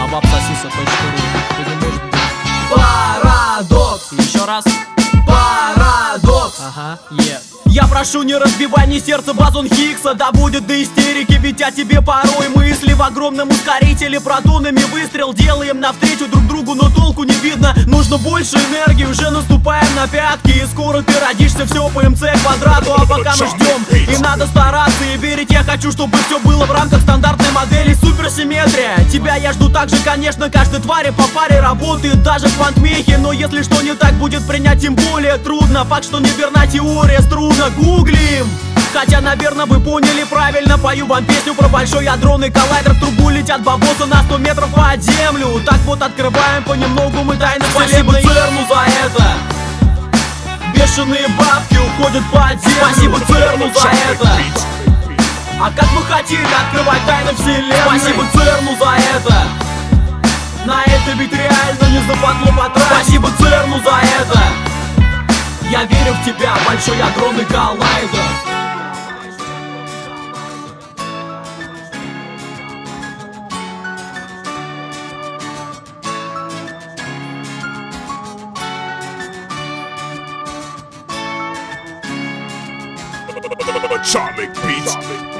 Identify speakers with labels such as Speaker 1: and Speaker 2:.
Speaker 1: abapsasisa.ru. Это не может быть.
Speaker 2: Парадокс.
Speaker 1: Еще раз.
Speaker 2: Парадокс.
Speaker 1: Ага,
Speaker 2: Я прошу, не разбивай мне сердце, бозон Хиггса. Да будет до истерики, ведь о тебе порой мысли в огромном ускорителе протонами выстрел делаем навстречу друг другу, но толку не видно. Нужно больше энергии, уже наступаем на пятки. И скоро ты родишься, все по МЦ квадрату. А пока мы ждем, и надо стараться и верить. Я хочу, чтобы все было в рамках стандартной модели. Суперсимметрия, тебя я жду так же, конечно. Каждой твари по паре работает даже квантмехи. Но если что не так будет принять, тем более трудно. Факт, что неверна теория струнно. Гуглим. Хотя, наверное, вы поняли правильно. Пою вам песню про большой адронный коллайдер. В трубу летят бабосы на 100 метров под землю. Так вот открываем понемногу мы тайны вселенной. Спасибо ЦЕРНу за это. Бешеные бабки уходят под землю. Спасибо ЦЕРНу за это. А как вы хотели открывать тайны вселенной? Спасибо ЦЕРНу за это. На это ведь реально не западло потратить. Спасибо ЦЕРНу за это. Я верю в тебя, большой адронный коллайдер.
Speaker 3: Atomic Beats.